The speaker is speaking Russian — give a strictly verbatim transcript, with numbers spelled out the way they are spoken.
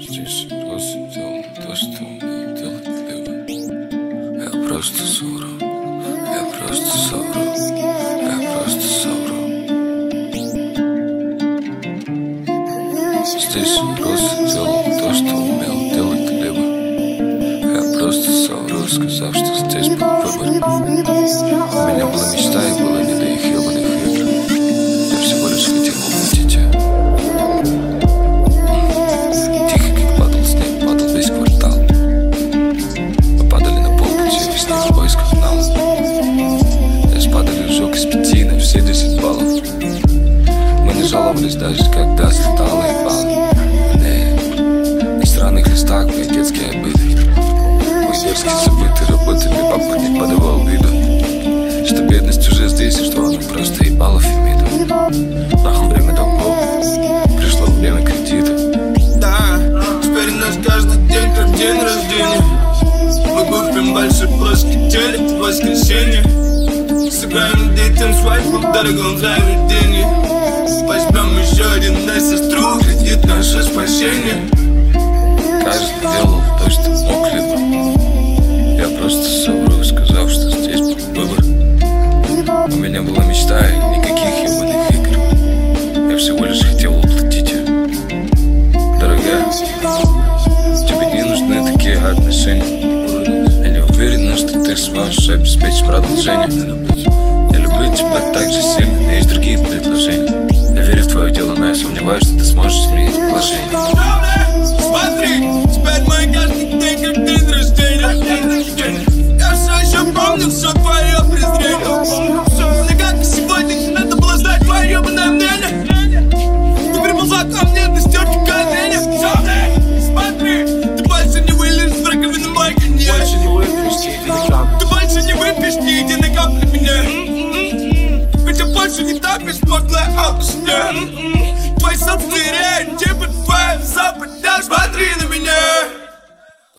Здесь просто делал то, что умею делать либо. Я просто совру, я просто совру, я просто совру. Здесь просто делал то, что умел делать либо. Я просто совру, сказав, что здесь был выбор. У меня была мечта и было не до их ебаных игр. Я всего лишь хотел уплатить ее. Тихо, как падал снег, падал весь квартал. Мы падали на полпути, весны в поисках нам. Здесь падали жёг из пяти на все десять баллов. Мы не жаловались даже, когда слетало и бал. Не, на странных листах мои детские обиды. Мой дерзкий забытый работами папа не подавал виду, что бедность уже здесь и что она просто ебала Фемиду. Нахуй время долгов, пришло время кредита. Да, теперь у нас каждый день как день рождения. Мы купим большой плоский телек в воскресенье. Сыграем детям свадьбу в дорогом заведении. Возьмем еще один на сестру, кредит наше спасение. Каждый делал то, что мог либо. Я просто совру, сказав, что здесь был выбор. У меня была мечта и никаких ебаных игр. Я всего лишь хотел уплатить ее. Дорогая, тебе не нужны такие отношения. Я не уверена, что ты сможешь обеспечить продолжение. Я люблю тебя так же сильно, но есть другие предложения. Я верю в твое дело, но я сомневаюсь, что ты сможешь изменить положение. Смотри, теперь мой каждый день как день рождения. Я все еще помню все твое презрение. Мне как и сегодня не надо было знать твое ебаное мнение. Теперь молоко мне на стерке коленях. Смотри, ты больше не вылезешь в раковину мой коньяк. Больше не выпьешь ни единой капли. Ты больше не выпьешь ни единой капли меня. Ведь я больше не так беспоглая алкашня. Твои собственные